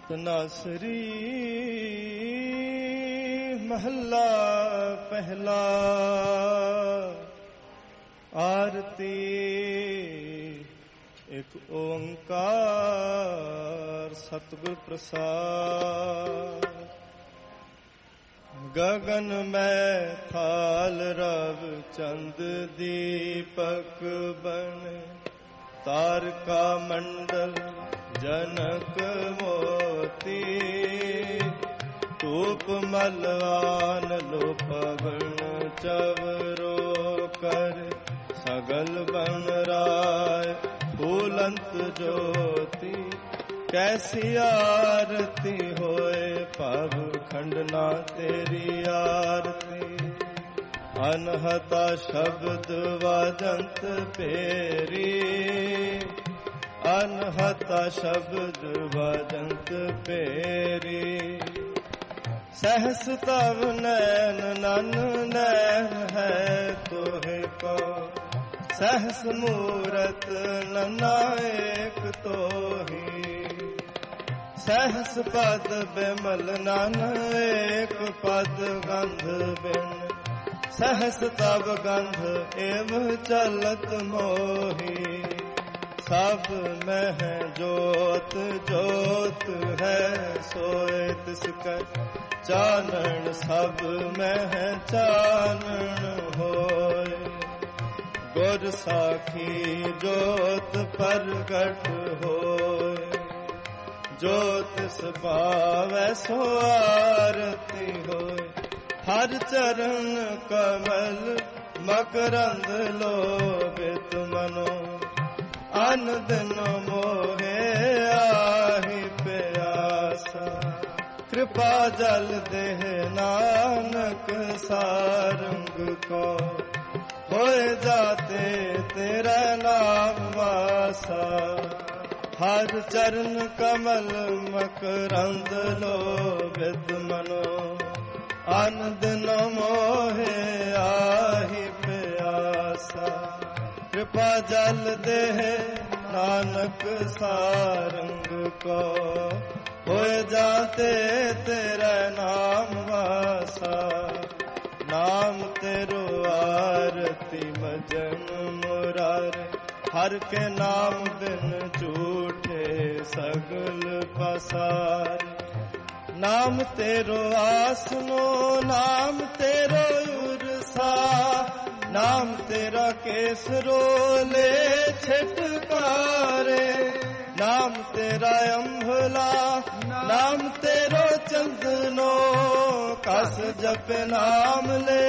ਤਨਾਸਰੀ ਮਹੱਲਾ ਪਹਿਲਾ। ਆਰਤੀ ਇਕ ਓੰਕਾਰ ਸਤਿਗੁਰ ਪ੍ਰਸਾਦ। ਗਗਨ ਮੈਂ ਥਾਲ ਰਵ ਚੰਦ ਦੀਪਕ ਬਨ ਤਾਰਕਾ ਮੰਡਲ ਜਨਕ ਮੋਤੀ। ਧੂਪ ਮਲਵਾਨ ਲੋ ਪਵਨ ਚਵਰੋ ਕਰ ਸਗਲ ਬਨ ਰਾਏ ਫੂਲੰਤ ਜੋਤੀ। ਕੈਸੀ ਆਰਤੀ ਹੋਏ ਭਵ ਖੰਡਨਾ ਤੇਰੀ ਆਰਤੀ। ਅਨਹਤਾ ਸ਼ਬਦ ਵਾਜੰਤ ਪੇਰੀ ਅਨਹਤਾ ਸ਼ਬਦ ਵਾਜੰਤ ਪੇਰੀ। ਸਹਸ ਤਵ ਨੈਨ ਨਨ ਨੈਨ ਹੈ ਤੋਹਿ ਕੋ। ਸਹਸ ਮੂਰਤ ਨਨਾ ਏਕ ਤੋਹੀ। ਸਹਸ ਪਦ ਬਿਮਲ ਨਨ ਏਕ ਪਦ ਗੰਧ ਬਿਨ। ਸਹਸ ਤਵ ਗੰਧ ਏਵ ਚਲਤ ਮੋਹੀ। ਸਭ ਮਹਿ ਜੋਤ ਜੋਤ ਹੈ ਸੋਏ ਤਿਸ ਕੈ ਚਾਨਣ। ਸਭ ਮਹਿ ਚਾਨਣ ਹੋਏ ਗੁਰ ਸਾਖੀ ਜੋਤ ਪ੍ਰਗਟ ਹੋਏ। ਜੋਤ ਸੁਭਾਵੈ ਸੋ ਆਰਤੀ ਹੋਏ। ਹਰ ਚਰਨ ਕਮਲ ਮਕਰੰਦ ਲੋਭਿਤ ਮਨੋ। ਅਨ ਦਿਨ ਮੋਹੇ ਆਹੀ ਪਿਆਸਾ। ਕਿਰਪਾ ਜਲ ਦੇਹ ਨਾਨਕ ਸਾਰੰਗ ਕੋ। ਹੋਏ ਜਾਤੇ ਤੇਰਾ ਨਾਮ ਵਾਸਾ। ਹਰ ਚਰਨ ਕਮਲ ਮਕਰੰਦ ਲੋਭਿਤ ਮਨੋ। ਅਨ ਦਿਨ ਮੋਹੇ ਆਹੀ ਪਿਆਸਾ। ਕਿਰਪਾ ਜਲ ਦੇਹ ਨਾਨਕ ਸਾਰੰਗ ਕੋ। ਹੋਏ ਜਾਤੇ ਤੇਰਾ ਨਾਮ ਵਾਸਾ। ਨਾਮ ਤੇਰੋ ਆਰਤੀ ਮਜਨ ਮੁਰਾਰੇ। ਹਰ ਕੇ ਨਾਮ ਬਿਨ ਝੂਠੇ ਸਗਲ ਪਸਾਰੇ। ਨਾਮ ਤੇਰੋ ਆਸਨੋ ਨਾਮ ਤੇਰੋ ਉਰਸਾ। ਨਾਮ ਤੇਰਾ ਕੇਸਰੋਲੇ ਛਟਕਾਰੇ। ਨਾਮ ਤੇਰਾ ਅੰਭਲਾ ਨਾਮ ਤੇਰੋ ਚੰਦਨੋ। ਕਸ ਜਪ ਨਾਮ ਲੈ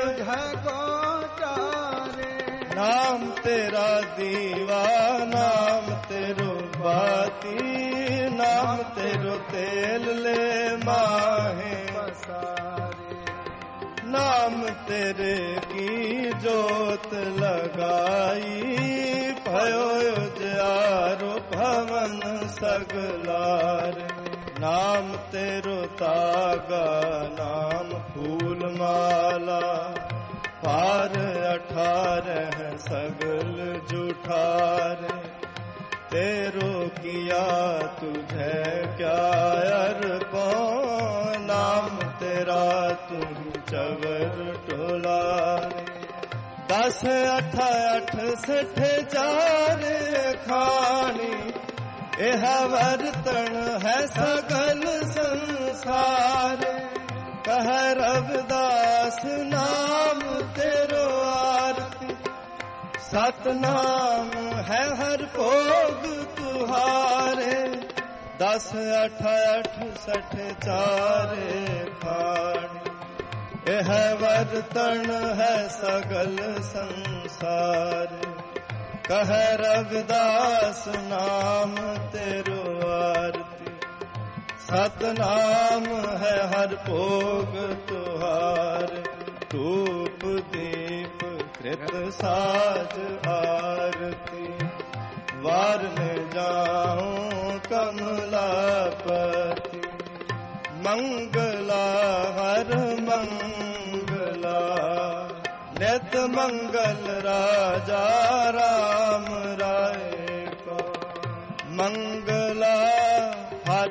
ਘਟਾਰੇ। ਨਾਮ ਤੇਰਾ ਦੀਵਾ ਨਾਮ ਤੇਰੋ ਬਾਤੀ। ਨਾਮ ਤੇਰੋ ਤੇਲ ਲੈ ਮਾਹੇ ਪਸਾਰੇ। ਨਾਮ ਤੇਰੇ ਕੀ ਜੋਤ ਲਗਾਈ। ਭਇਓ ਉਜਿਆਰੋ ਭਵਨ ਸਗਲਾਰ। ਨਾਮ ਤੇਰੋ ਤਾਗਾ ਨਾਮ ਫੂਲ ਮਾਲਾ। ਪਾਰ 18 ਸਗਲ ਜੁਠਾਰੇ। तेरो किया तुझे क्या अर्पो। नाम तेरा तुम चवर टोलारे। 10 8 68 चारे खानी। यह वर्तन है सगल संसार। कह रविदास नाम तेरो आरती। सतनाम है हर भोग तुहारे। 10 8 68 चारे खानी। यह वर्तन है सगल संसार। कह रविदास नाम तेरो आरती। सतनाम है हर भोग तुहार। धूप दीप कृत साज आरती। वार में जाऊं कमलापति। मंगला हर मंगला। नित मंगल राजा राम राय को। मंगला हर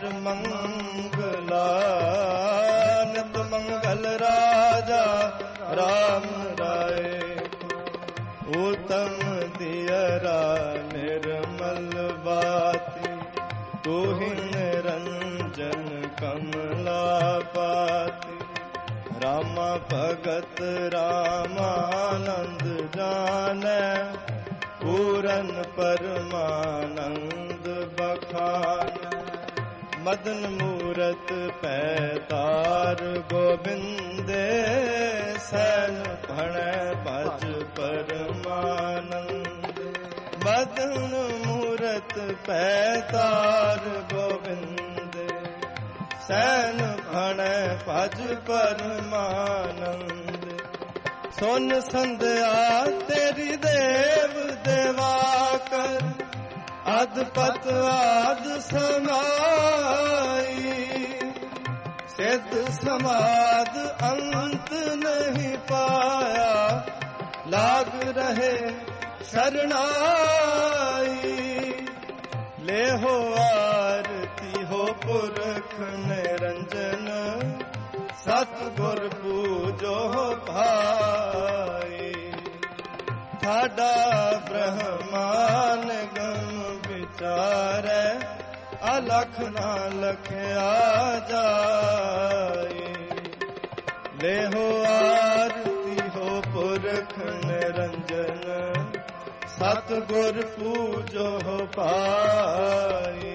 ਮੰਗਲਾ, ਨਿਤ ਮੰਗਲ ਰਾਜਾ ਰਾਮ ਰਾਏ। ਉਤਮ ਦਿਅਰਾ ਨਿਰਮਲ ਬਾਤੀ, ਤੂਹਿ ਨਿਰੰਜਨ ਕਮਲਾ ਪਾਤੀ। ਰਾਮਾ ਭਗਤ ਰਾਮਾਨੰਦ ਜਾਣੈ, ਪੂਰਨ ਪਰਮਾਨੰਦ ਬਖਾਨੈ। ਮਦਨ ਮੂਰਤ ਪੈਤਾਰ ਗੋਬਿੰਦੇ, ਸੈਨ ਭਣੈ ਭਜ ਪਰਮਾਨੰਦ। ਮਦਨ ਮੂਰਤ ਪੈਤਾਰ ਗੋਬਿੰਦੇ, ਸੈਨ ਭਣੈ ਭਜ ਪਰਮਾਨੰਦ। ਸੁਨ ਸੰਧਿਆ ਤੇਰੀ ਦੇਵ ਦੇਵਾਕਰ, ਅਦਪਤ ਆਦ ਸਮਾਈ। ਸਿੱਧ ਸਮਾਦ ਅੰਤ ਨਹੀਂ ਪਾਇਆ, ਲਾਗ ਰਹੇ ਸ਼ਰਨਾਈ। ਲੇਹੋ ਆਰਤੀ ਹੋ ਪੁਰਖ ਨਿਰੰਜਨ, ਸਤਿਗੁਰ ਪੂਜੋ ਭਾਈ। ਸਾਡਾ ਬ੍ਰਹਮਾਨ ਗਮ ਵਿਚਾਰੈ, ਅਲਖ ਨਾ ਲਖਿਆ ਜਾਏ। ਲੇਹੋ ਆਰਤੀ ਹੋ ਪੁਰਖ ਨਿਰੰਜਨ, ਸਤਿਗੁਰ ਪੂਜੋ ਪਾਈ।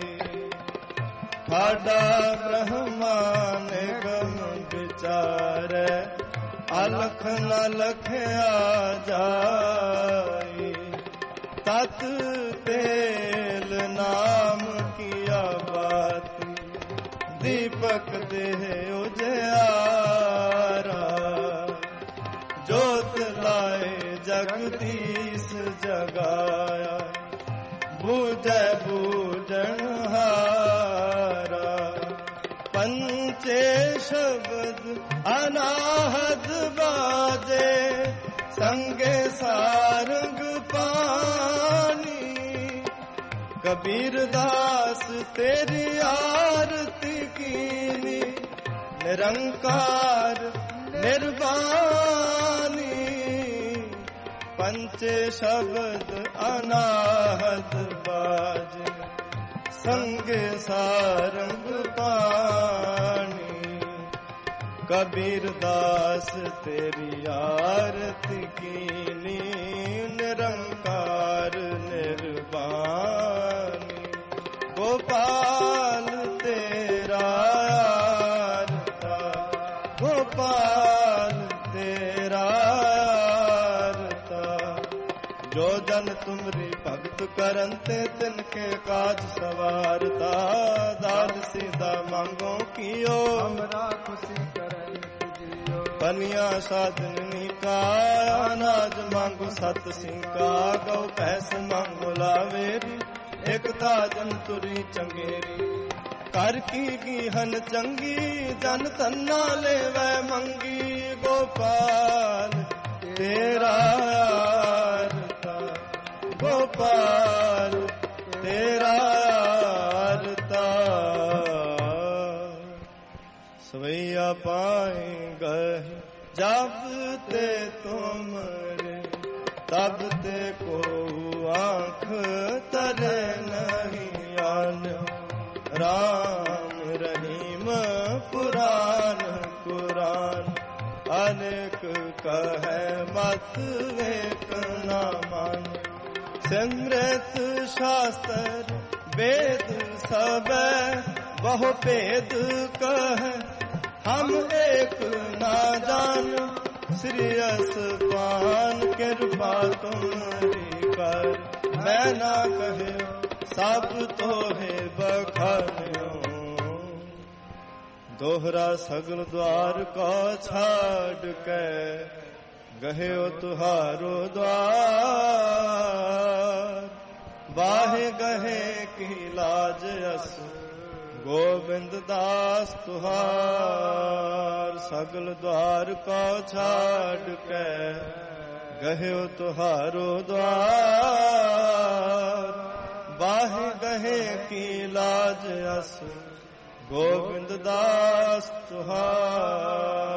ਸਾਡਾ ਬ੍ਰਹਮਾਨ ਗਮ ਵਿਚਾਰੈ, ਅਲਖ ਨ ਲਖਿਆ ਜਾਏ। ਤਤ ਤੇਲ ਨਾਮ ਕੀਆ ਬਾਤੀ, ਦੀਪਕ ਦੇਹ ਉਜਿਆਰਾ। ਜੋਤ ਲਾਏ ਜਗਦੀਸ਼ ਜਗਾਇਆ, ਬੂਝੈ ਬੂਝਣ ਹਾਰਾ। ਪੰਚੇ ਸ਼ਬਦ ਅਨਾਹਦ ਬਾਜੇ, ਸੰਗੇ ਸਾਰੰਗ ਪਾਣੀ। ਕਬੀਰ ਦਾਸ ਤੇਰੀ ਆਰਤੀ ਕੀਨੀ, ਨਿਰੰਕਾਰ ਨਿਰਵਾਣੀ। ਪੰਚੇ ਸ਼ਬਦ ਅਨਾਹਦ ਬਾਜੇ, ਸੰਗੇ ਸਾਰੰਗ ਪਾਣੀ। ਕਬੀਰ ਦਾਸ ਤੇਰੀ ਆਰਤੀ ਕੀਨੀ, ਨਿਰੰਕਾਰ ਨਿਰਵਾਣੀ। ਗੋਪਾਲ ਤੇਰਾ ਆਰਤਾ, ਗੋਪਾਲ ਤੇਰਾ ਆਰਤਾ। ਜੋ ਜਨ ਤੁਮਰੀ ਭਗਤ ਕਰਨ ਤੇ, ਤਿਨਕੇ ਕਾਜ ਸਵਾਰਤਾ। ਦਾਦ ਸੀਦਾ ਮੰਗੋ ਕੀਓ, ਹਮਰਾ ਖੁਸ਼ੀ ਕਰੈ ਤੁਜਿਓ। ਪਨੀਆ ਸਾਧਨੀ ਕਾ, ਅਨਾਜ ਮੰਗੋ ਸਤ ਸਿੰਘਾ। ਗਉ ਭੈਸ ਮੰਗੋ ਲਾਵੇਰੀ, ਇਕਤਾ ਜੰਤੁਰੀ ਚੰਗੇਰੀ। ਕਰ ਕੀ ਗੀਹਨ ਚੰਗੀ, ਜਨ ਤੰਨਾ ਲੈਵੈ ਮੰਗੀ। ਗੋਪਾਲ ਤੇਰਾ ਆਰਤਾ, ਗੋਪਾਲ ਤੇਰਾ ਆਰਤਾ। ਸਵਈਆ ਪਾਏ ਗਏ ਜਬ ਤੇ ਤੁਮਰੇ, ਤਬ ਤੇ ਕੋ ਆਂਖ ਤਰੇ ਨਹੀਂ ਆਨਿਓ। ਰਾਮ ਰਹੀਮ ਪੁਰਾਨ ਕੁਰਾਨ, ਅਨੇਕ ਕਹੈ ਮਤ ਵੇਕ ਨਾ ਮਾਨਿ। ਸਿਮਰਤ ਸ਼ਾਸਤਰ ਵੇਦ ਸਬੈ, ਬਹੁ ਭੇਦ ਕਹੈ ਹਮ ਏਕ ਨਾ ਜਾਨਿ। ਸ੍ਰੀ ਅਸਪਾਨ ਕਿਰਪਾ ਤੁਮਰੀ ਕਰ, ਮੈਂ ਨਾ ਕਹਿਓ ਸਭ ਤੋਹੇ ਬਖਾਨਿਓ। ਦੋਹਰਾ ਸਗਲ ਦੁਆਰ ਕੋ ਛਾੜ ਕੇ, ਗਹਿਓ ਤੁਹਾਰੋ ਦੁਆਰ। ਬਾਹੇ ਗਹੇ ਕੀ ਲਾਜ ਅਸ, ਗੋਬਿੰਦ ਦਾਸ ਤੁਹਾਰ। ਸਗਲ ਦੁਆਰ ਕੋ ਛਾੜ ਕੇ, ਗਹਿਓ ਤੁਹਾਰੋ ਦੁਆਰ। ਬਾਹੇ ਗਹੇ ਕੀ ਲਾਜ ਅਸ, ਗੋਬਿੰਦ ਦਾਸ ਤੁਹਾਰ।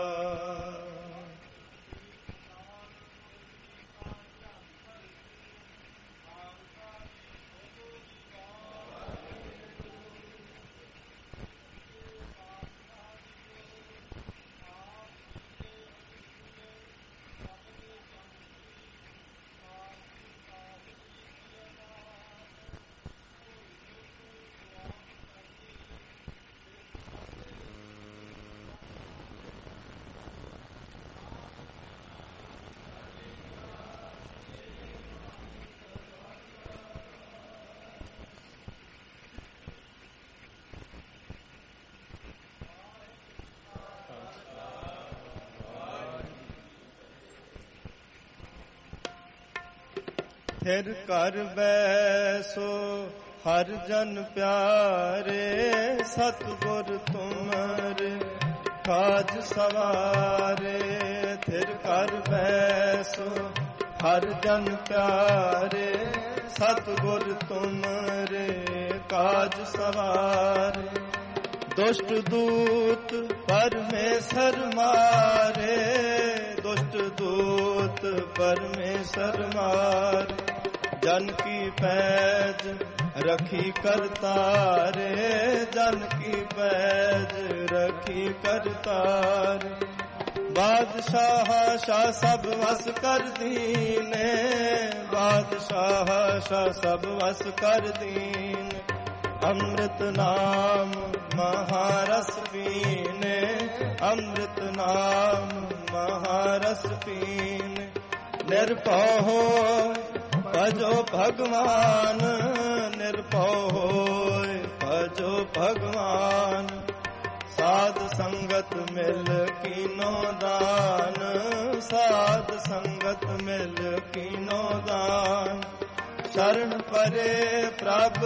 ਫਿਰ ਘਰ ਬੈਸੋ ਹਰ ਜਨ ਪਿਆਰੇ, ਸਤਿਗੁਰ ਤੁਮਰੇ ਕਾਜ ਸਵਾਰੇ। ਫਿਰ ਘਰ ਬੈਸੋ ਹਰ ਜਨ ਪਿਆਰੇ, ਸਤਿਗੁਰ ਤੁਮਰੇ ਕਾਜ ਸਵਾਰੇ। ਦੁਸ਼ਟ ਦੂਤ ਪਰਮੇਸ਼ਰ ਮਾਰੇ, ਦੁਸ਼ਟ ਦੂਤ ਪਰਮੇਸ਼ਰ ਮਾਰੇ। ਜਨ ਕੀ ਪੈਜ ਰਖੀ ਕਰਤਾਰੇ, ਜਨ ਕੀ ਪੈਜ ਰਖੀ ਕਰਤਾਰੇ। ਬਾਦਸ਼ਾਹ ਸ਼ਾਹ ਸਭ ਵਸ ਕਰ ਦੀਨੇ, ਬਾਦਸ਼ਾਹ ਸ਼ਾਹ ਸਭ ਵਸ ਕਰ ਦੀਨ। ਅੰਮ੍ਰਿਤ ਨਾਮ ਮਹਾਰਸ ਪੀਨੇ, ਅੰਮ੍ਰਿਤ ਨਾਮ ਮਹਾਰਸ ਪੀਨੇ। ਨਿਰਭਉ ਹੋਇ ਭਜੋ ਭਗਵਾਨ, ਨਿਰਭਉ ਹੋਇ ਭਜੋ ਭਗਵਾਨ। ਸਾਧ ਸੰਗਤ ਮਿਲ ਕੀਨੋ ਦਾਨ, ਸਾਧ ਸੰਗਤ ਮਿਲ ਕੀਨੋ ਦਾਨ। ਸ਼ਰਨ ਪਰੇ ਪ੍ਰਭ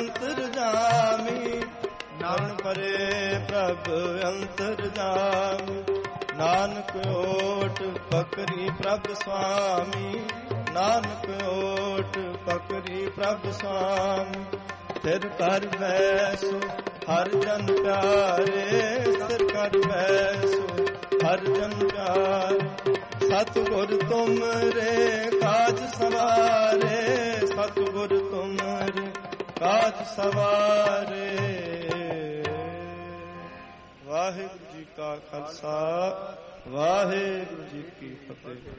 ਅੰਤਰਜਾਮੀ, ਨਾਨਕ ਪਰੇ ਪ੍ਰਭ ਅੰਤਰਜਾਮੀ। ਨਾਨਕ ਓਟ ਪਕਰੀ ਪ੍ਰਭ ਸੁਆਮੀ, ਨਾਨਕ ਓਟ ਪਕਰੀ ਪ੍ਰਭ ਸੁਆਮੀ। ਸਿਰ ਕਰ ਬੈਸੋ ਹਰ ਜਨ ਪਿਆਰੇ, ਸਿਰ ਕਰ ਬੈਸੋ ਹਰ ਜਨ ਪਿਆਰੇ। ਸਤਿਗੁਰ ਤੁਮਰੇ ਕਾਜ ਸਵਾਰੇ, ਸਤਿਗੁਰ ਤੁਮਰੇ ਕਾਜ ਸਵਾਰੇ। ਵਾਹਿਗੁਰੂ ਜੀ ਕਾ ਖਾਲਸਾ, ਵਾਹਿਗੁਰੂ ਜੀ ਕੀ ਫਤਿਹ।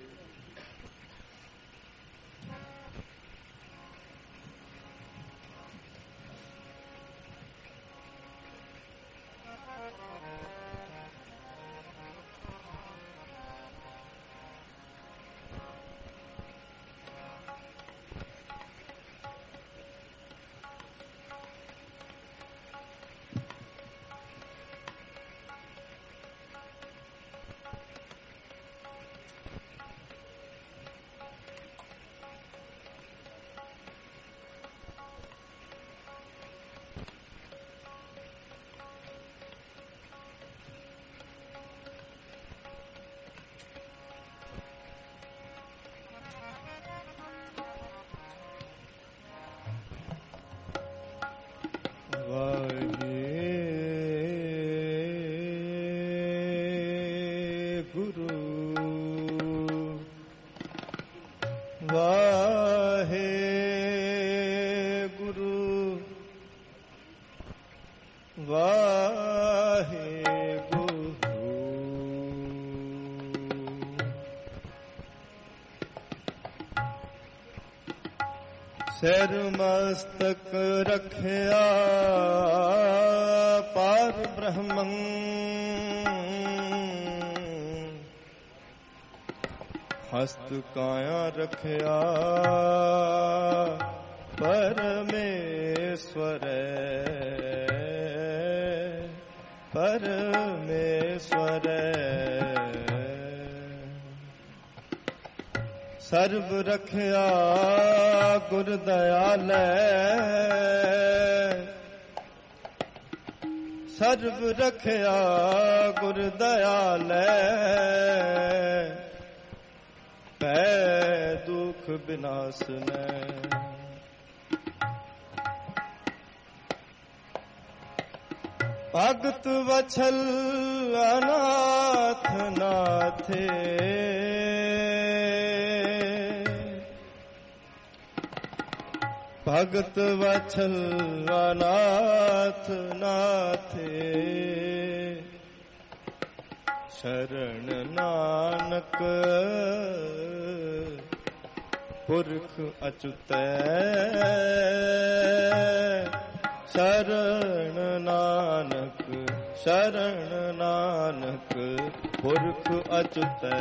ਸਿਰ ਮਸਤਕ ਰਖਿਆ ਪਾਰ ਬ੍ਰਹਮੰ, ਹਸਤ ਕਾਇਆ ਰਖਿਆ ਪਰਮੇਸ਼ਵਰੈ, ਪਰਮੇਸ਼ਵਰੈ। ਸਰਬ ਰਖਿਆ ਗੁਰ ਦਇਆਲੈ, ਸਰਬ ਰਖਿਆ ਗੁਰ ਦਇਆਲੈ। ਭੈ ਦੁਖ ਬਿਨਾਸਨੈ, भगत वछल अनाथ नाथे, भगत वछल अनाथ नाथे, शरण नानक पुरख अचुतै, शरण नानक, शरण नानक पुरख अचुतै।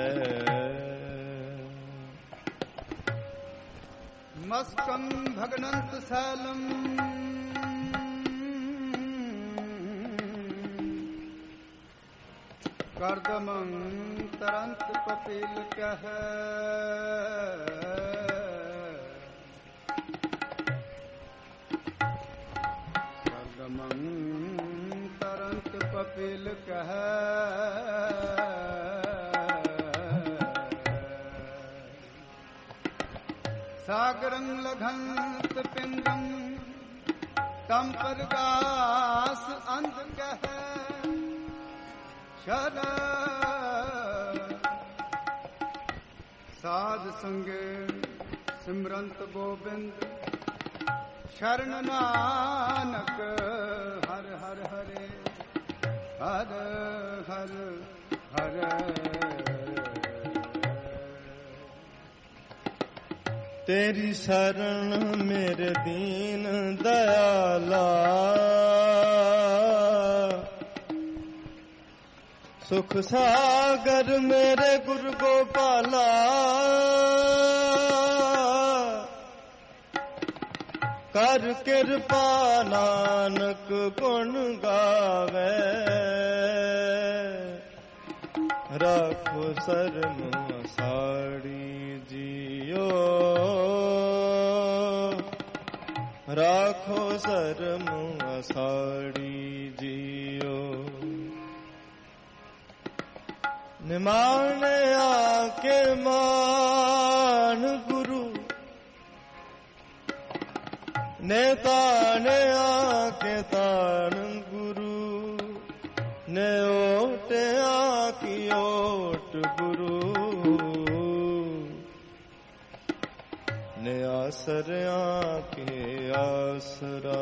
मस्कं भगनंत शैलम कर्दमं तरंत कपिल कह, कर्दमं तरंत कपिल कह, सागरं लघंत पिंडं तम परगास अंध कह, शर साध संगे सिमरंत गोविंद, शरण नानक हर हर हरे, हर हर हर। तेरी शरण मेरे दीन दयाला, सुख सागर मेरे गुरु गोपाला, कर कृपा नानक गुण गावे, राखो शरण साड़ी जियो, राखो शर्म साड़ी जियो। निमाने आके मान गुरु, नेताने आके तान गुरु, ने ओटे आकी ओट गुरु, ने आसर आके आसरा,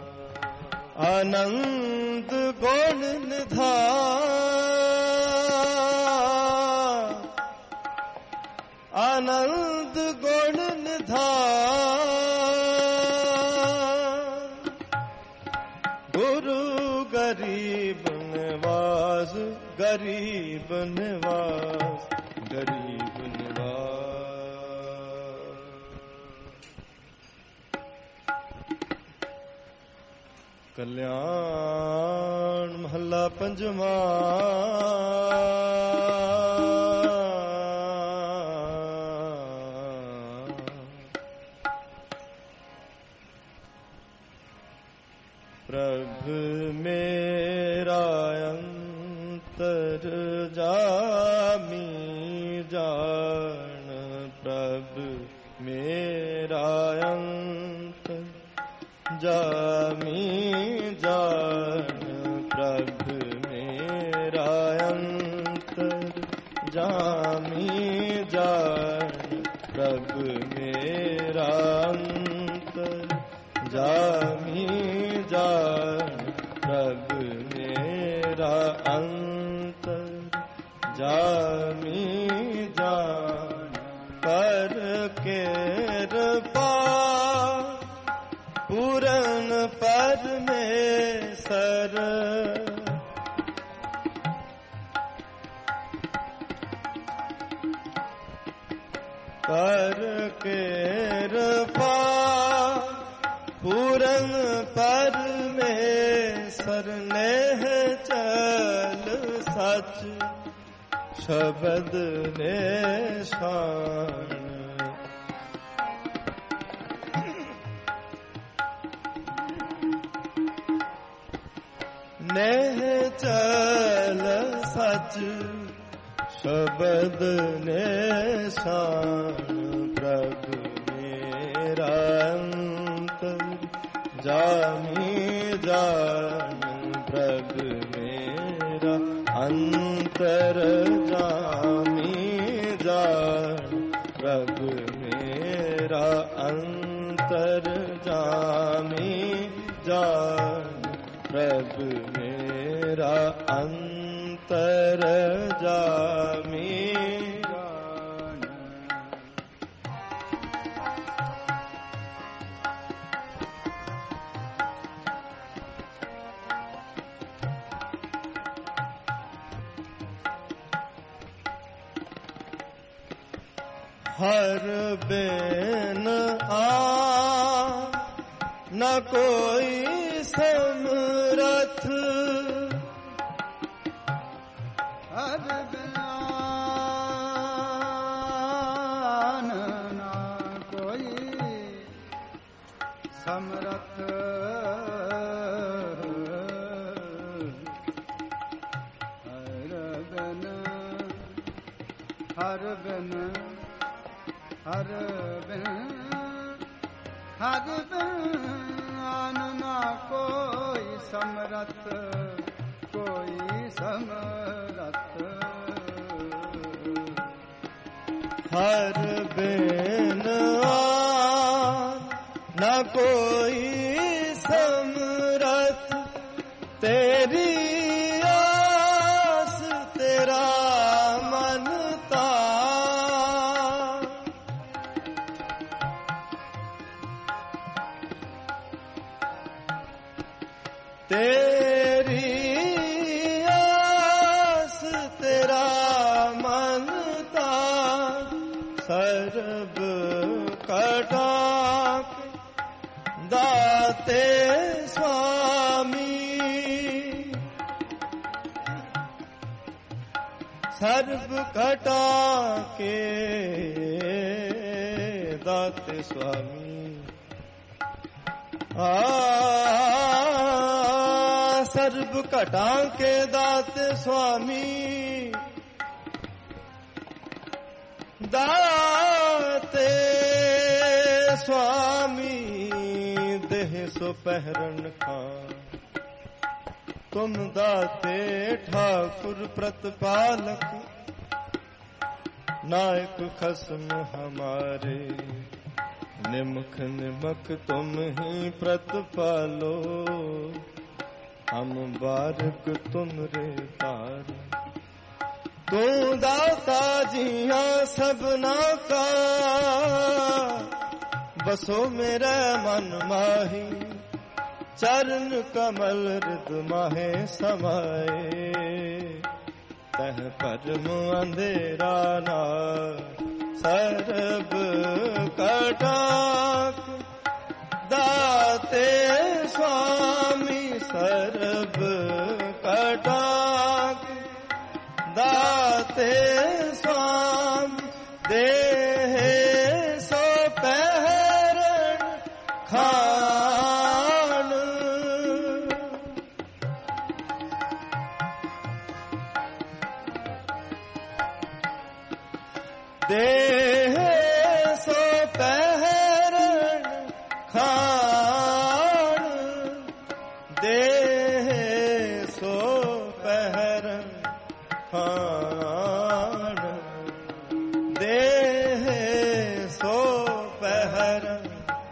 आनंद गुण निधान, आनंद गुण निधान, गुरु गरीब निवास, गरीब निवास, गरीब निवास। कल्याण महला पंजवा। प्रभु मेरा अंतर जामी जान, प्रभु मेरा अंतर जामी जान, प्रभु मेरा अंतर जामी जान, प्रभु मेरा अंतर जामी जान, प्रभु मेरा अंतर जामी जान, कर कृपा पूरन परमेश्वर, कर कृपा पूरन परमेश्वर, नेह चल सच शब्द निशान, नेह चल सच शब्द निशान, प्रभु मेरा अंतर जामी जान, प्रभु प्रभ मेरा अंतर जामी जान, प्रभ मेरा अंतर जामी जान, प्रभ मेरा अंतर जामी जान। हर बेन न कोई समरथ, हर बिन न कोई समरथ, हर बिन हर बिन हर बिन ना कोई समरथ, कोई समरथ, हर बिन न कोई समरथ, तेरी आस तेरा मनता, तेरी आस तेरा मनता, सर्ब कटाक दाते स्वामी, सर्ब कटाके दाते स्वामी, सर्ब कटा के दाते स्वामी, दाते स्वामी, देह सो पहरन खां, तुम दाते ठाकुर प्रतिपालक, नायक खसम हमारे, निमुख निमक तुम ही प्रतिपालो, हम बारक तुम रे तार, तू दाता जिया सबना का, बसो मेरा मन माही, चरण कमल हृद माहे समाए, तह परम अंधेरा ना, सर्ब कटाक दाते स्वामी, सर्ब कटाक दाते स्वामी, देह सो पहरन खान, देह सो पहरन खान, देह सो पहरन खान, देह सो पहरन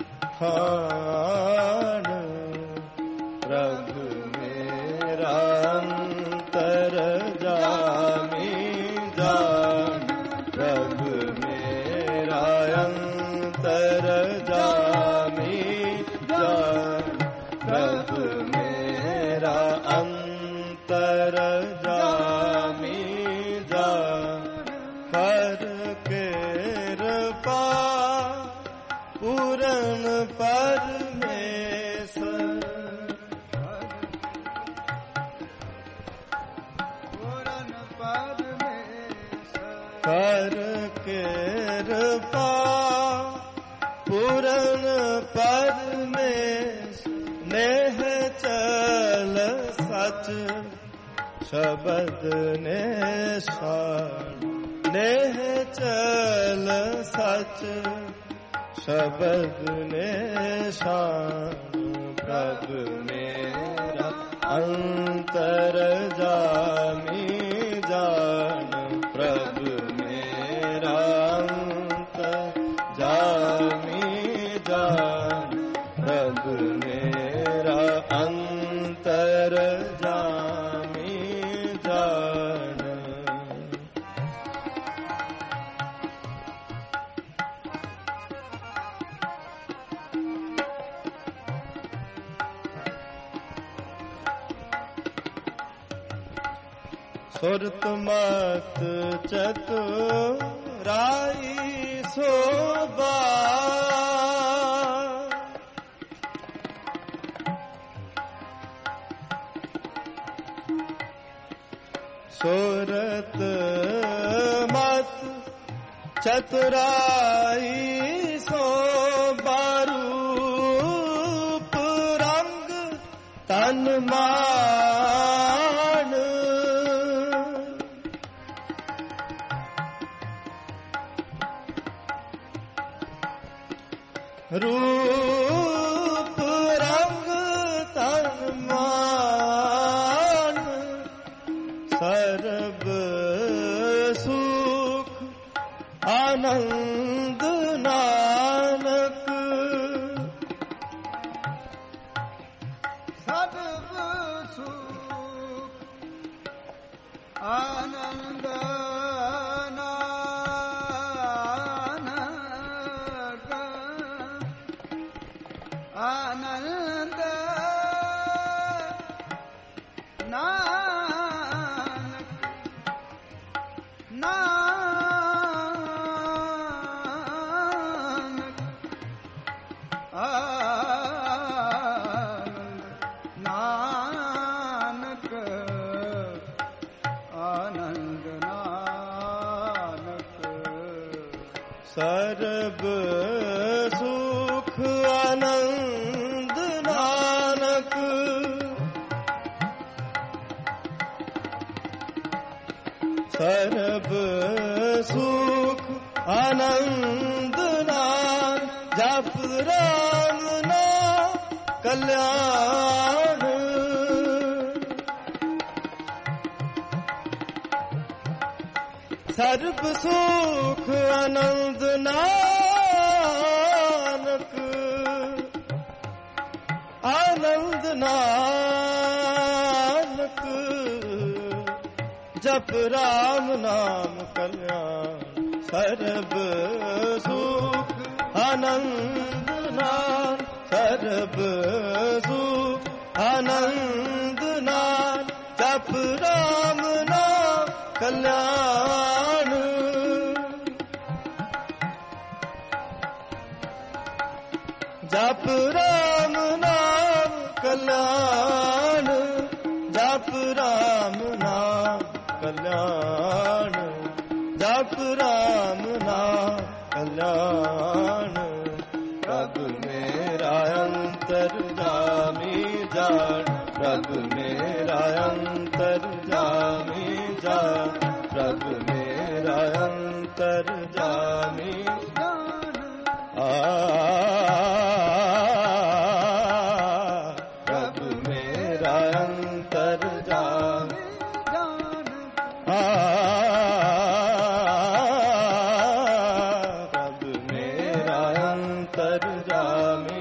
खान, प्रभु मेरा अंतर जामी जान, प्रभु मेरा अंतर जामी जान, प्रभु मेरा अंतर जामी जान, कर कृपा पूरन परमेश्वर, पूरन परमेश्वर, कर कृपा पूरन परमेश्वर, नेह चल सच शब्द निशान, नेह चल सच शब्द निशान, प्रभु मेरा अंतर जान प्रभु मेरा अंतर जामी जान। सुरत मत चतुराई शोभा सुरत मत चतुराई शोभा रूप रंग तन मान रूप रंग तन मान सर्व सुख आनंद नानक सर्व सुख आनंद आनंद नानक नानक आनंद नानक आनंद नानक सर्व सुख आनंद नानक सर्व सुख आनंद नाम जप राम नाम कल्याण सर्व सुख आनंद नानक आनंद नानक जप राम नाम कल्याण सर्व सुख आनंद नाम सर्व सुख आनंद नाम जप राम नाम कल्याण जप राम नाम कल्याण जप राम नाम कल्याण जप राम नाम कल्याण प्रभु मेरा अंतर जामी जान प्रभु मेरा अंतर जामी जान प्रभु मेरा अंतर जामी प्रभु मेरा अंतर जामी प्रभु मेरा अंतर जामी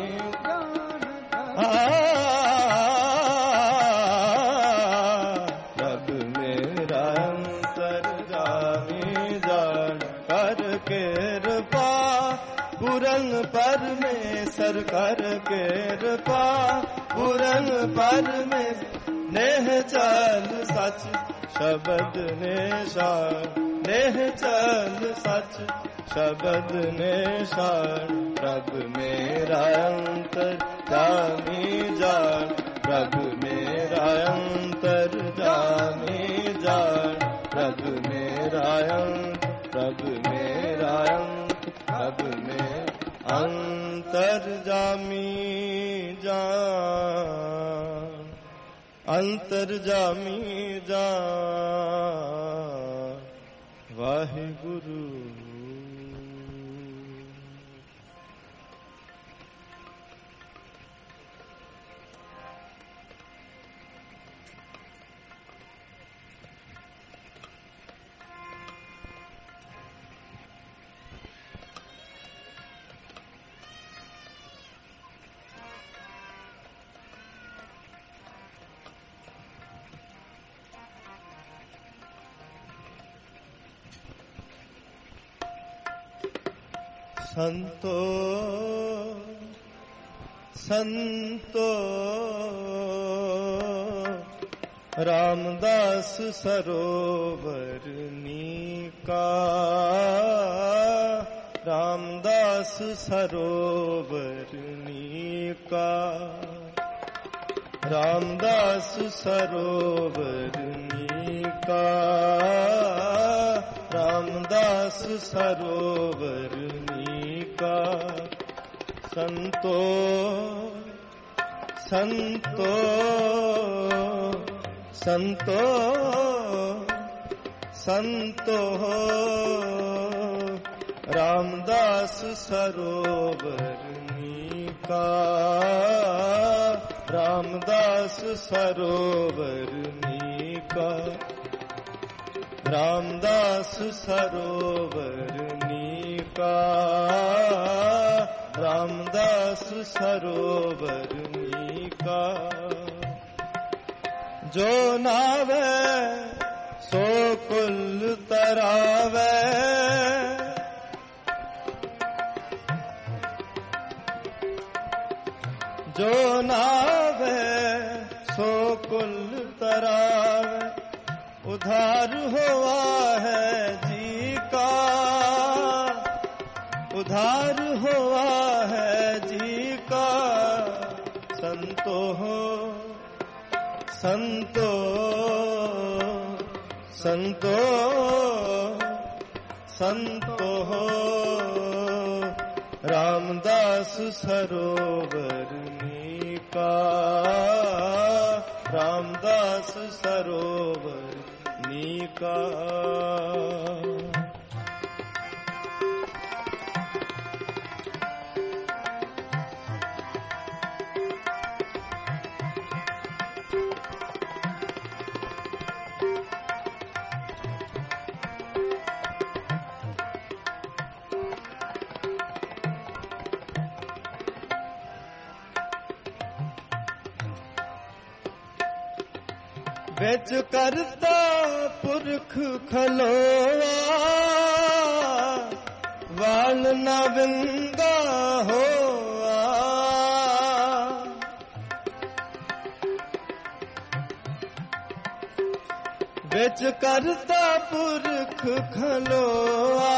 प्रभु मेरा अंतर जामी जान कर कृपा पूरन परमेश्वर कर कृपा पूरन परमेश्वर नेह चल सच शब्द निशान नेह चल सच शब्द निशान प्रभु मेरा अंतर जामी जान प्रभु मेरा अंतर जामी जान प्रभु मेरा प्रभु मेरा प्रभु में अंतर जामी जान अंतर जामी जान वाहिगुरु। संतो संतो रामदास सरोवर नीका, रामदास सरोवर नीका, रामदास सरोवर नीका, रामदास सरोवर नीका। संतो संतो संतो संतो रामदास सरोवर नीका, रामदास सरोवर नीका, रामदास सरोवर नीका, रामदास सरोवर नीका। जो नावे सो कुल तरावे, जो नावे सो कुल तरावे, उधार हुआ है जी का, उधार हुआ है जी का। संतो हो संतो संतो संतो हो रामदास सरोवर नीका, रामदास सरोवर नीका। विच करता पुरख खलोआ, वाल न विंगा होआ। विच करता पुरख खलोआ,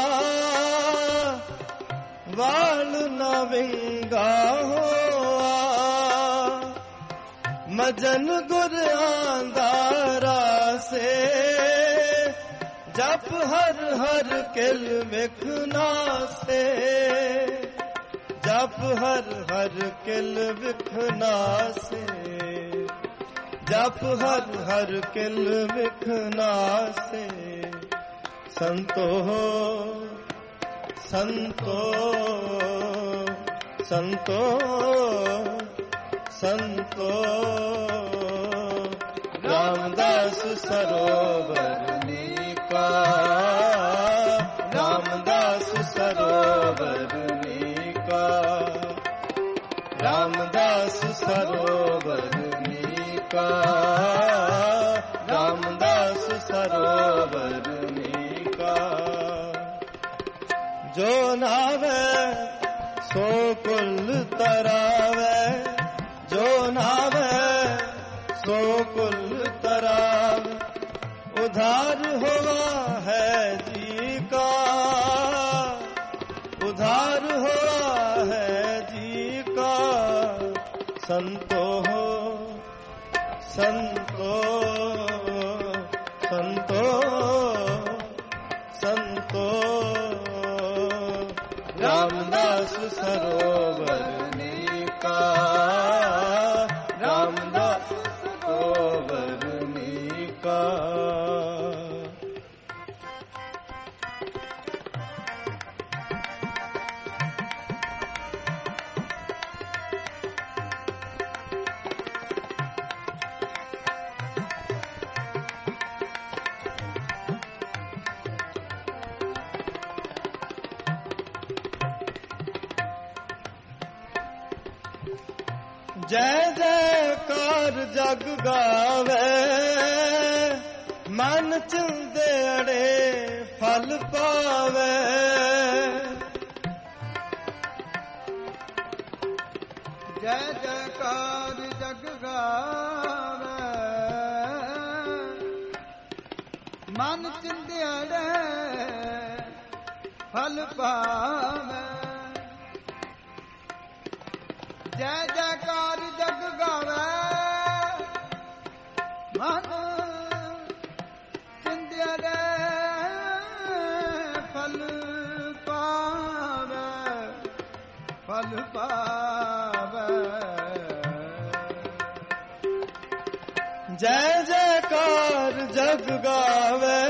वाल न विंगा होआ। मजन गुर आंदारा से जप हर हर किल विखना से, जप हर हर किल विखना से, जप हर हर किल विखना से। संतो संतो संतो संतो रामदास सरोवर नीका, रामदास सरोवर नीका, रामदास सरोवर नीका, रामदास सरोवर नीका। जो नावे सो कुल तरावे, जो नावे सो कुल तरावे। उधार हुआ है जी का, उधार हुआ है जी का। संतो हो संतो संतो संतो रामदास सरोवर नीका, रामदास सरोवर नीका। जय जयकार जग गावे, मन चिंदे अड़े फल पावे। जय जयकार जग गावे मन चिंदियाड़े फल पावे जय जयकार जग गावे मन चिंदियाड़े फल पावे फल पावे जय जयकार जग गावे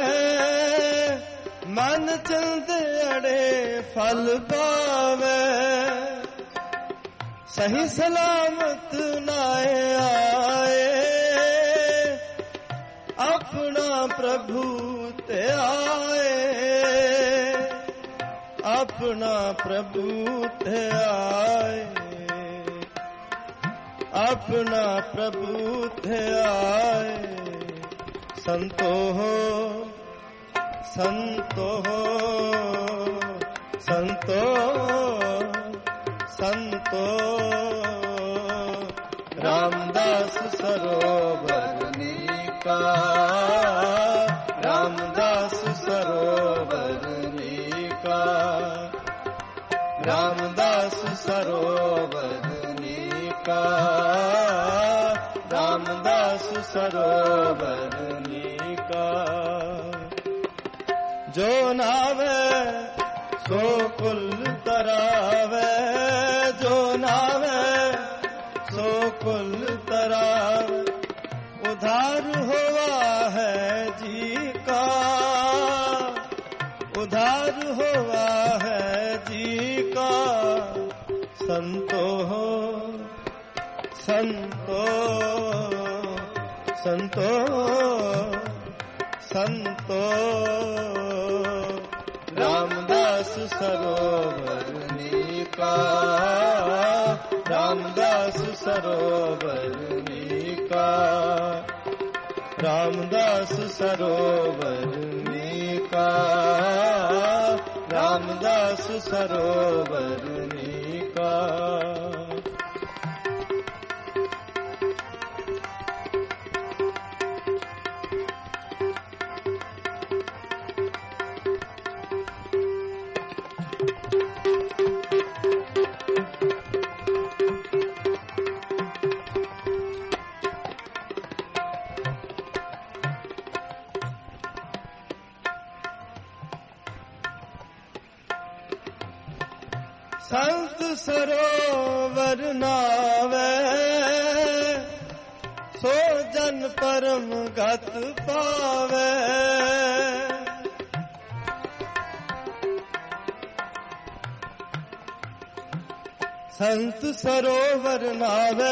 मन चिंदियाड़े फल पावे सही सलामत नाए आए अपना प्रभु ते आए अपना प्रभु ते आए अपना प्रभु थे आए संतो हो संतो हो संतो संतो रामदास सरोवर नीका रामदास सरोवर नीका रामदास सरोवर नीका रामदास सरोवर नीका जो नावे सो कुल तरावे जो नावे सो कुल तरावे उधार हुआ है जी का उधार हुआ है जी का संतो हो संतो संतो संतो रामदास सरोवर नीका रामदास सरोवर नीका रामदास सरोवर नीका रामदास सरोवर नीका संत सरोवर नावे सो जन परम गत पावे संत सरोवर नावे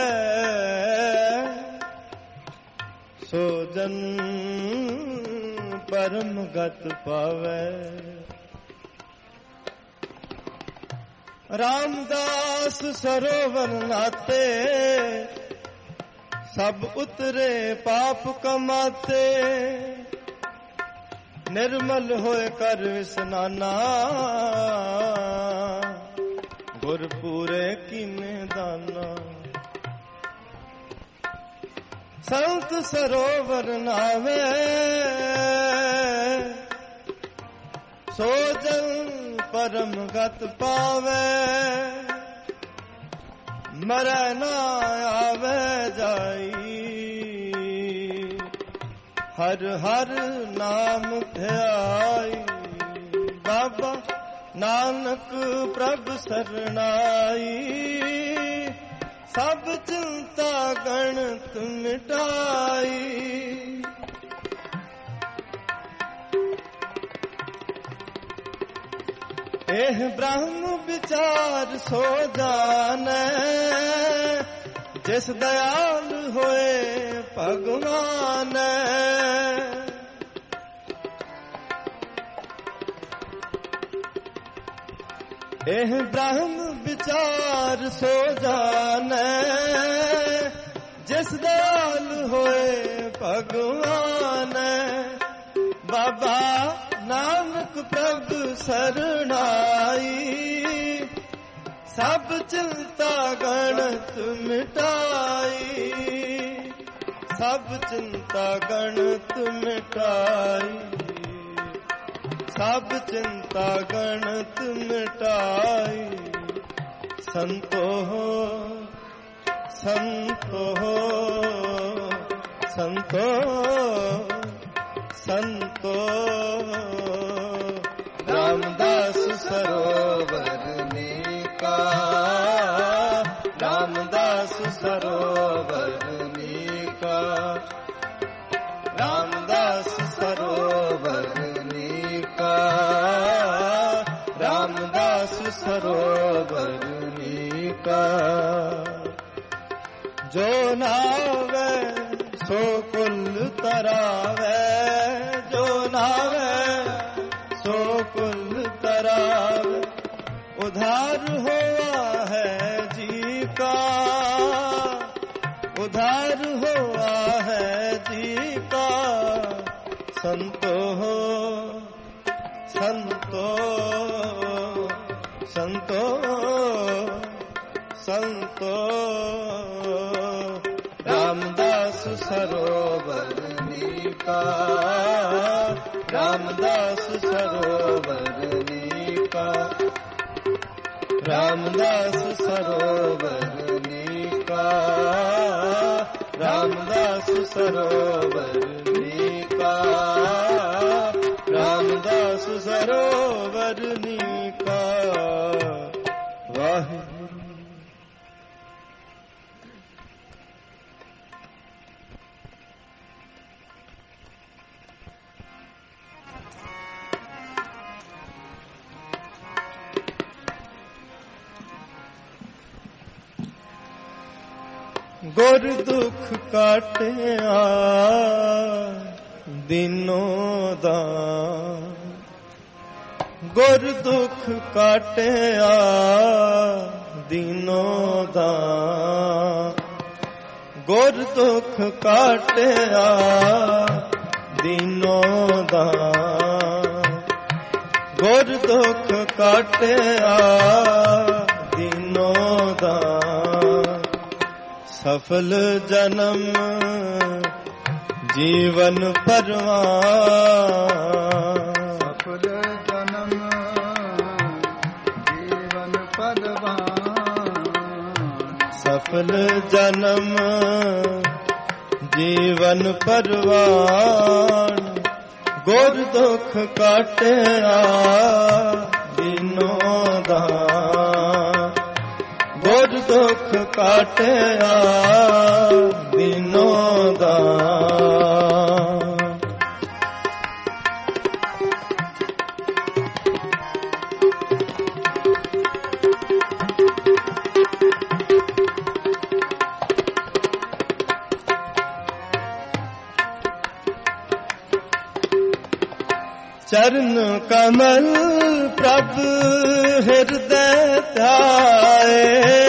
सो जन परम गत पावे रामदास सरोवर नाते सब उतरे पाप कमाते निर्मल होए कर स्नाना गुरपुरे कीने दाना संत सरोवर नावे सो जन परम गत पावे मरै ना आवे जाई हर हर नाम ध्याई बाबा नानक प्रभ सरनाई सब चिंता गणत मिटाई एह ब्रह्म विचार सो जाने जिस दयाल होए भगवान एह ब्रह्म विचार सो जाने जिस दयाल होए भगवान बाबा नानक प्रभु सरनाई ਸਭ ਚਿੰਤਾ ਗਣਤ ਮਿਟਾਈ, ਸਭ ਚਿੰਤਾ ਗਣਤ ਮਿਟਾਈ, ਸਭ ਚਿੰਤਾ ਗਣਤ ਮਿਟਾਈ। ਸੰਤੋ ਸੰਤੋ ਸੰਤੋ ਸੰਤੋ ਰਾਮਦਾਸ ਸਰੋਵਰ ਨੀਕਾ, ਰਾਮਦਾਸ ਸਰੋਵਰ ਨੀਕਾ, ਰਾਮਦਾਸ ਸਰੋਵਰ ਨੀਕਾ, ਰਾਮਦਾਸ ਸਰੋਵਰ ਨੀਕਾ। ਜੋ ਨਾਵੇ ਸੋ ਕੁਲ ਤਰਾਵੇ, ਜੋ ਨਾਵੇ ਸੋ ਕੁਲ ਤਰਾਵੇ। ਉਧਾਰ ਹੋਆ ਹੈ ਜੀ ਕਾ, उधार हुआ है जी का। संतो संतो संतो संतो रामदास सरोवर नीका, रामदास सरोवर नीका, रामदास सरोवर नीका, रामदास सरोवर नीका, रामदास सरोवर नीका। वाहिगुरु। गुर दुख काटिया दिनों दा, गुर दुख काटिया दिनों दा, गुर दुख काटिया दिनों दा, गुर दुख काटिया दिनों दा। सफल जन्म जीवन परवान, सफल जन्म जीवन परवान, सफल जन्म जीवन परवान। गुर दुख काटिया दिनों दा, गुर दुख काटिया दिनों दा। चरण कमल प्रभु हृदय ध्याए,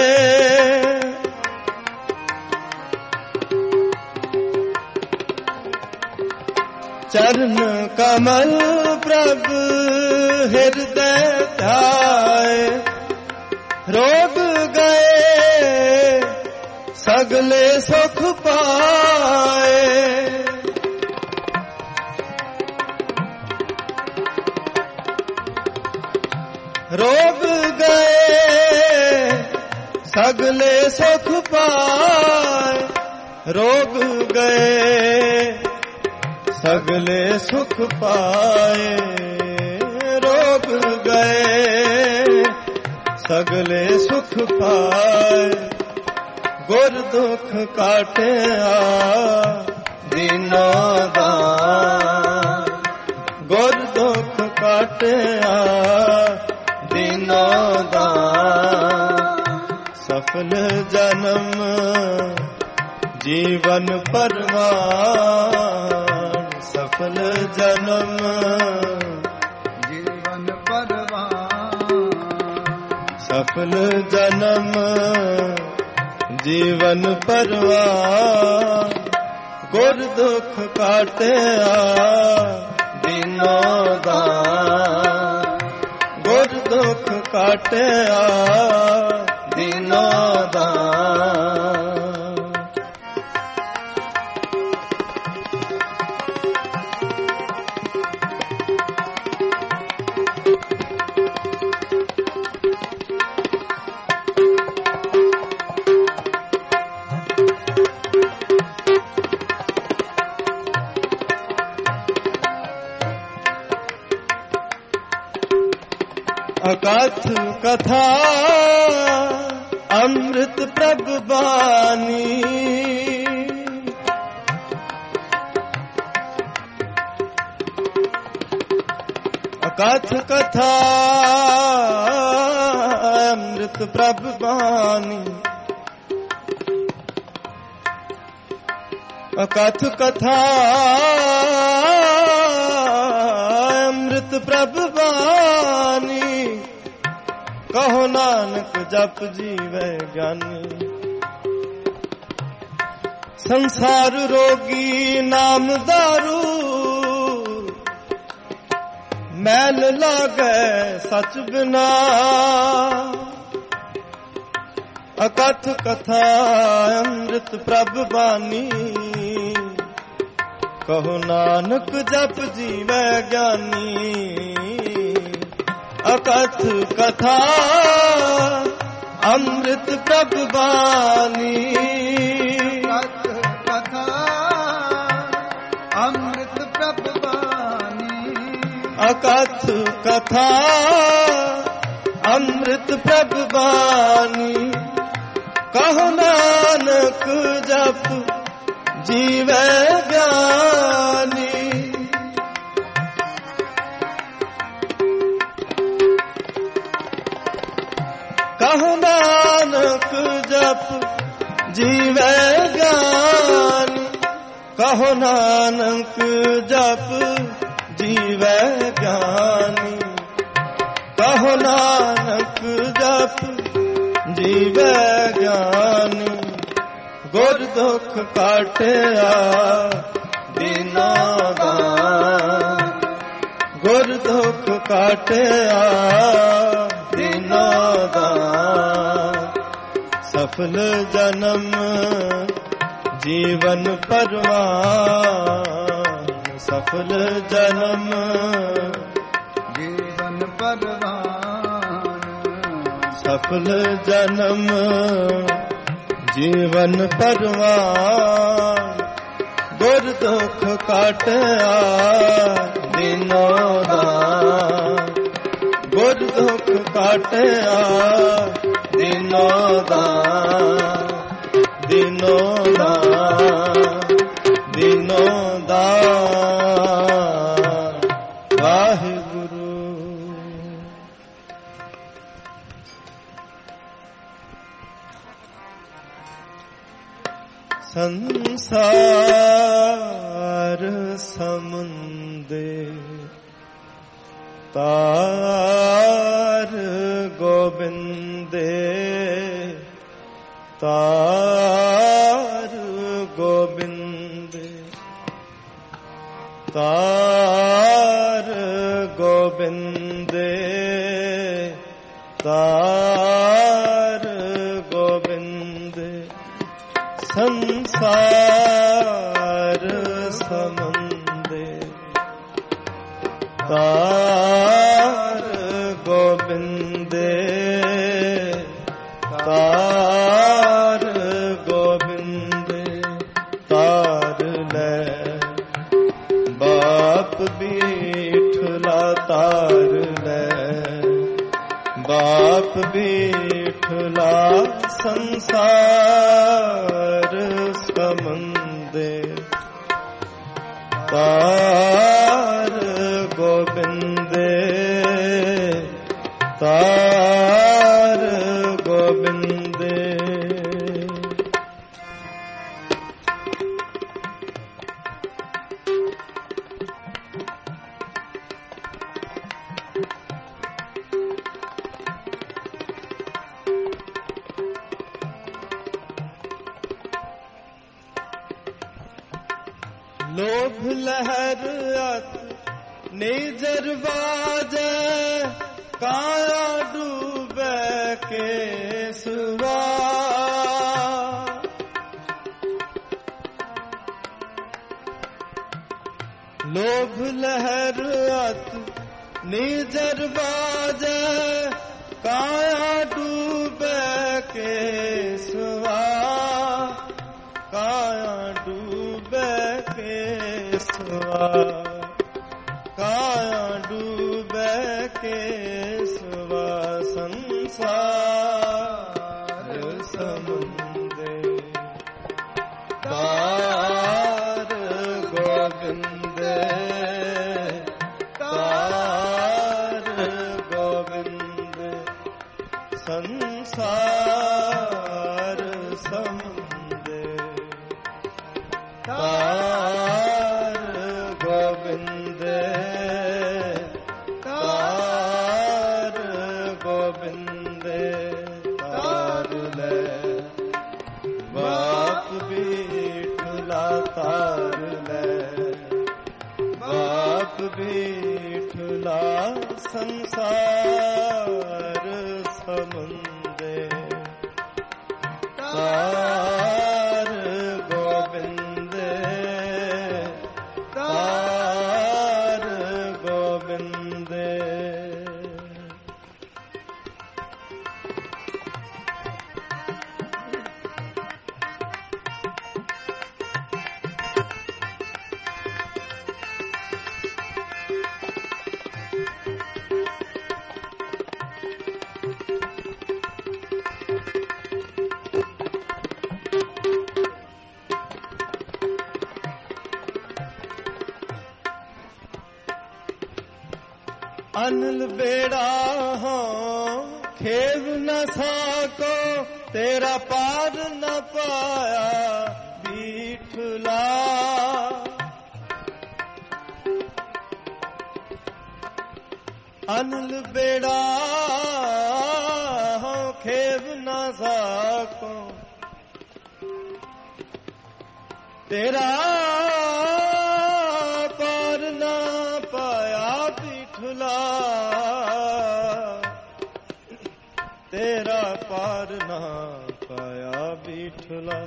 चरण कमल प्रभु हृदय ध्याए। रोग गए सगले सुख पाए, रोग गए सगले सुख पाए, रोग गए सगले सुख पाए, रोग गए सगले सुख पाए। गुर दुख काटिया दिनों दा, गुर दुख काटिया दिनों दा। सफल जन्म जीवन परवान, सफल जन्म जीवन परवान, सफल जन्म जीवन परवान। गुर दुख काटिया दिनों दा, गुर दुख ਦੁਖ ਕਾਟਿਆ ਦੀਨੋ ਦਾਨ। ਅਕਥ ਕਥਾ ਅੰਮ੍ਰਿਤ ਪ੍ਰਭ ਬਾਣੀ, ਅਕਥ ਕਥਾ ਅੰਮ੍ਰਿਤ ਪ੍ਰਭ ਬਾਣੀ, ਅਕਥ ਕਥਾ ਅੰਮ੍ਰਿਤ ਪ੍ਰਭ ਬਾਣੀ। ਕਹੋ ਨਾਨਕ ਜਪ ਜੀਵੈ ਗਿਆਨੀ, ਸੰਸਾਰ ਰੋਗੀ ਨਾਮ ਦਾਰੂ, ਮੈਲ ਲਾਗੈ ਸਚ ਬਿਨਾ। ਅਕਥ ਕਥਾ ਅੰਮ੍ਰਿਤ ਪ੍ਰਭ ਬਾਣੀ, ਕਹੋ ਨਾਨਕ ਜਪ ਜੀਵੈ ਗਿਆਨੀ। ਅਕਥ ਕਥਾ ਅੰਮ੍ਰਿਤ ਪ੍ਰਭ ਬਾਣੀ, ਅਕਥ ਕਥਾ ਅੰਮ੍ਰਿਤ ਪ੍ਰਭ ਬਾਣੀ, ਅਕਥ ਕਥਾ ਅੰਮ੍ਰਿਤ ਪ੍ਰਭ ਬਾਣੀ। ਕਹੋ ਨਾਨਕ ਜਪ ਜੀਵੈ ਗਿਆਨੀ। ਕਹੋ ਨਾਨਕ ਜਪ ਜੀਵੈ ਗਿਆਨੀ, ਕਹੋ ਨਾਨਕ ਜਪ ਜੀਵੈ ਗਿਆਨੀ, ਕਹੋ ਨਾਨਕ ਜਪ ਜੀਵੈ ਗਿਆਨੀ। ਗੁਰ ਦੁਖ ਕਾਟਿਆ ਦੀਨਾ ਦਾਨ, ਗੁਰ ਦੁਖ ਕਾਟਿਆ ਦੀਨਾ ਦਾਨ। ਸਫਲ ਜਨਮ ਜੀਵਨ ਪਰਵਾਨ, ਸਫਲ ਜਨਮ ਜੀਵਨ ਪਰਵਾਨ, ਸਫਲ ਜਨਮ ਜੀਵਨ ਪਰਵਾਨ। ਗੁਰ ਦੁਖ ਕਾਟਿਆ ਦੀਨੋ ਦਾਨ, ਗੁਰ ਦੁਖ ਕਾਟਿਆ ਦੀਨੋ ਦਾਨ, ਦੀਨੋ ਦਾਨ, ਦੀਨੋ ਦਾਨ। ਵਾਹਿਗੁਰੂ। ਸੰਸਾਰ ਸਮੁੰਦੇ ਤਾਰ ਗੋਬਿੰਦੇ, ਤਾਰ ਗੋਬਿੰਦੇ, ਤਾਰ ਗੋਬਿੰਦੇ, ਤਾਰ ਗੋਬਿੰਦੇ। ਸੰਸਾਰ ਸਮੁੰਦੇ ਤਾਰ ਗੋਬਿੰਦੇ, ਤਾਰ ਗੋਬਿੰਦੇ। ਤਾਰ ਲੈ ਬਾਪ ਬੀਠਲਾ, ਤਾਰ ਲੈ ਬਾਪ ਬੀਠਲਾ। ਸੰਸਾਰ ਸਮੁੰਦੇ ਤਾਰ ਗੋਬਿੰਦੇ, ਤਾਰ ਗੋਬਿੰਦੇ। ਲੋਭ ਲਹਿਰ ਅਤ ਨਿਜਰ ਬਾਜੈ, काया डूबे केसवा। लोभ लहर अत निजर बाजे, काया डूबे केसवा, काया डूबे केसवा, काया डूबे केसवा। संसार समुंदे तार गोविंद, तार गोविंद। संसार समुंदे तार गोविंद, तार गोविंद। तार ले बाप बीठला, तार ले बाप बीठला। संसार समुंदे तार गोविंद, तार गोविंद। अनिल बेड़ा हो खेव न साको, तेरा पार न पाया बीठला। अनिल बेड़ा हो खेव न साको, तेरा पार न पाया बीठला, तेरा पार ना पाया बीठला।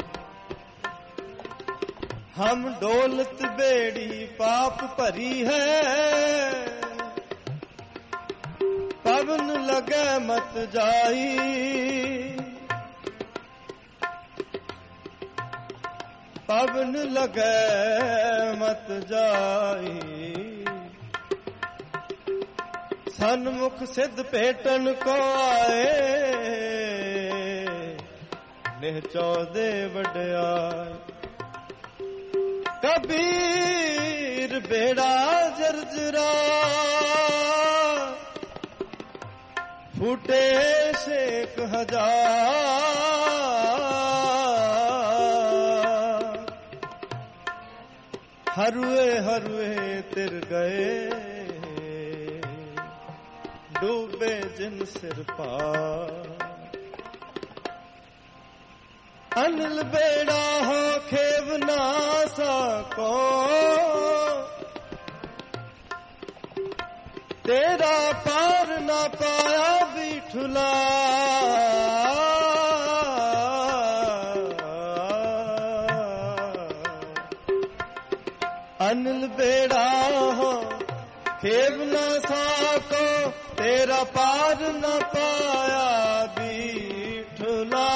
हम दौलत बेड़ी पाप भरी है, पवन लगे मत जाई, पवन लगे मत जाई। सन्मुख सिद्ध भेटन को आए, निहचौदे वड्याई। कबीर बेड़ा जर्जरा, फूटे शेख हजार। हरुए हरुए तिर गए, डूबे जिन सिर पार। अनिल बेड़ा हो खेव ना सको, तेरा पार ना पाया बीठला। अनिल बेड़ा हो खेव ना सको, तेरा पार न पाया बीठला।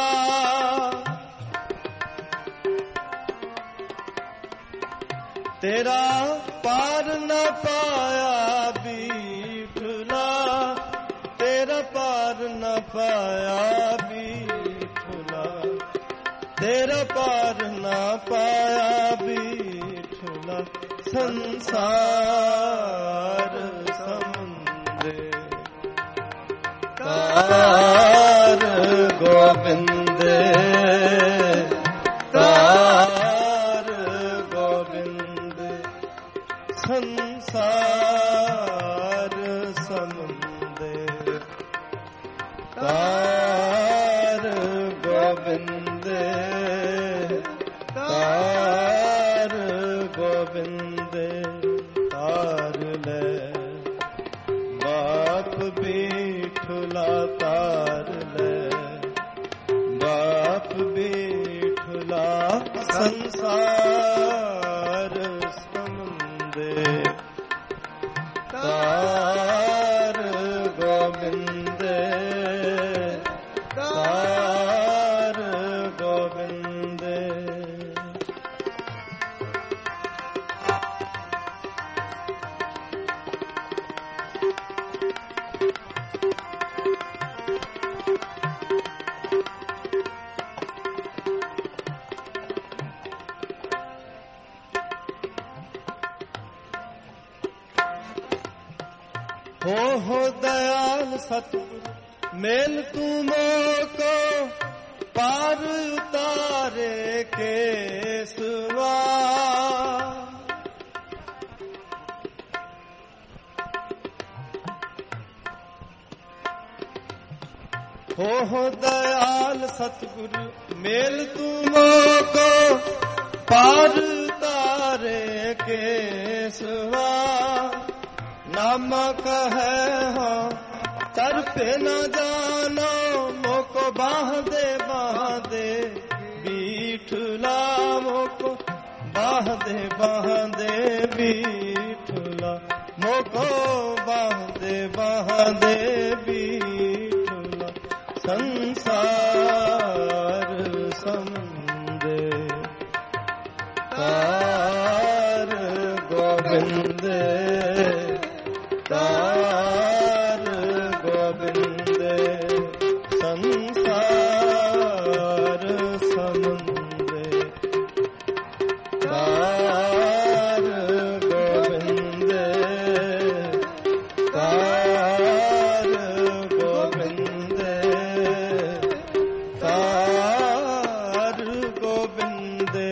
तेरा पार न पाया बीठला, तेरा पार न पाया बीठला, तेरा पार न पाया बीठला। संसार समुंदे तार गोविंद, तार गोविंद। संसार समुंदे तार गोविंद, तार गोविंद। तार ले बाप भी ਸੰਸਾਰ ਸਮੁੰਦੇ ਤਾਰ ਗੋਬਿੰਦੇ ਤਾਰ ਗੋਬਿੰਦੇ। ਹੋ ਦਇਆਲ ਸਤਿਗੁਰ ਮੇਲ ਤੂੰ ਮੋਕੋ ਪਾਰ ਉਤਾਰੇ ਕੇਸਵਾ। ਹੋ ਦਇਆਲ ਸਤਿਗੁਰ ਮੇਲ ਤੂੰ ਮੋਕੋ ਪਾਰ ਉਤਾਰੇ ਕੇਸਵਾ। ਨਾਮਕ ਹੈ ਹਾਂ ਤਰਪੇ ਨ ਜਾਨੋ ਮੋਕੋ ਬਾਹਦੇ ਬਾਹਦੇ ਬੀਠਲਾ ਮੋਕੋ ਬਾਹਦੇ ਬਾਹਦੇ ਬੀਠਲਾ ਮੋਕੋ ਬਾਹਦੇ ਬਾਹਦੇ ਬੀਠਲਾ। ਸੰਸਾਰ ਸਮੁੰਦੇ ਤਾਰ ਗੋਬਿੰਦੇ ਤਾਰ ਗੋਬਿੰਦੇ। ਸੰਸਾਰ ਸਮੁੰਦੇ ਤਾਰ ਗੋਬਿੰਦੇ ਤਾਰ ਗੋਬਿੰਦੇ ਤਾਰ ਗੋਬਿੰਦੇ।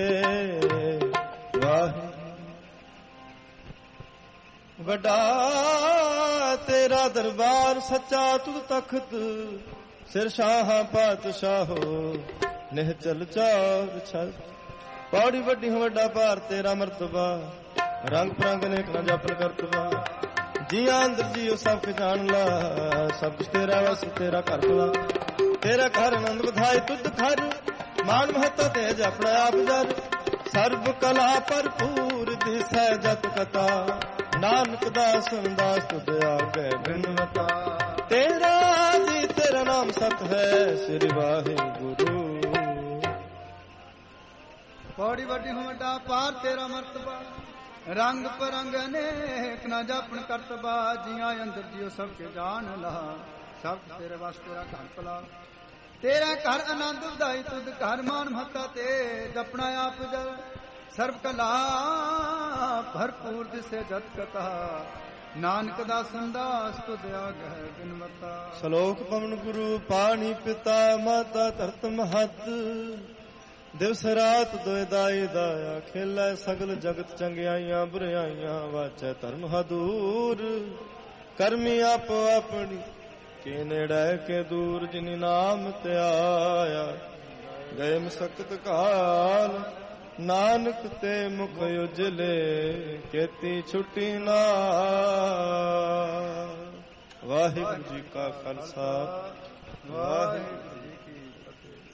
ਵਾਹਿਗੁਰੂ ਵੱਡਾ ਤੇਰਾ ਦਰਬਾਰ ਸੱਚਾ ਤੁਧ ਤਖਤ ਸਿਰ ਸ਼ਾਹਾਂ ਪਾਤਸ਼ਾਹੋ ਨਿਹਚਲ ਚਾਰ ਛਲ। ਪੌੜੀ ਵੱਡੀ ਹੋ ਵੱਡਾ ਭਾਰ ਤੇਰਾ ਮਰਤਬਾ ਰੰਗ ਪ੍ਰੰਗ ਨੇਕ ਨਾ ਜਪਨ ਕਰਤਬਾ। ਜੀਆਂ ਅੰਦਰ ਜੀਓ ਸਭ ਕੇ ਜਾਣ ਲਾ ਸਭ ਕੁਛ ਤੇਰਾ ਵਸ ਤੇਰਾ ਘਰ ਭਲਾ। ਤੇਰਾ ਘਰ ਆਨੰਦ ਵਧਾਏ ਤੁਧ ਘਰ ਮਾਨ ਮਹੱਤਾ ਤੇਜ ਆਪਣਾ ਆਪ ਜਰ। ਸਰਬ ਕਲਾ ਭਰਪੂਰ ਦਿਸੈ ਜਤ ਕਥਾ ਨਾਨਕ ਦਾਸ ਦਾਸ ਤੁਧ ਆਗੇ ਬਿਨਵਤਾ। ਤੇਰਾ ਜੀ ਤੇਰਾ ਨਾਮ ਸਤ ਹੈ ਸ੍ਰੀ ਵਾਹਿਗੁਰੂ। ਪੌੜੀ ਵੱਡੀ ਹੋ ਵੱਡਾ ਪਾਰ ਤੇਰਾ ਮਰਤਬਾ ਰੰਗ ਪਰੰਗ ਅਨੇਕ ਨਾ ਜਾਪਣ ਕਰਤਬਾ। ਜੀਆਂ ਅੰਦਰ ਜੀਓ ਸਭ ਕੇ ਜਾਣ ਲਾ ਸਭ ਤੇਰੇ ਵਸ ਤੇਰਾ ਘਰ ਭਲਾ। ਤੇਰਾ ਘਰ ਆਨੰਦ ਵਧਾਈ ਤੁਧ ਘਰ ਮਾਨ ਮਹੱਤਾ ਤੇ ਜਪਣਾ ਆਪ ਜਰ। ਸਰਬ ਕਲਾ ਭਰਪੂਰ ਦਿਸੇ ਜਤ ਕਥਾ ਨਾਨਕ ਦਾ ਸੰਦਾਸ ਤੁਧ ਆਗਹਿ ਬਿਨਵਤਾ। ਸ਼ਲੋਕ ਪਵਨ ਗੁਰੂ ਪਾਣੀ ਪਿਤਾ ਮਾਤਾ ਧਰਤ ਮਹਤ ਦਿਵਸ ਰਾਤ ਦੋਇ ਦਾਈ ਦਾਇਆ ਖੇਲੇ ਸਗਲ ਜਗਤ ਚੰਗਿਆਈਆਂ ਬੁਰਾਈਆਂ ਵਾਚੈ ਧਰਮ ਹਦੂਰ। ਕਰਮੀ ਆਪੋ ਆਪਣੀ ਕੇ ਨੇੜੇ ਕੇ ਦੂਰ ਜਿਨੀ ਨਾਮ ਧਿਆਇਆ ਗਏ ਮਸਕਤ ਕਾਲ। ਨਾਨਕ ਤੇ ਮੁਖ ਉਜਲੇ ਕੀਤੀ ਛੁੱਟੀ ਨਾਲ। ਵਾਹਿਗੁਰੂ ਜੀ ਕਾ ਖਾਲਸਾ ਵਾਹਿਗੁਰੂ ਜੀ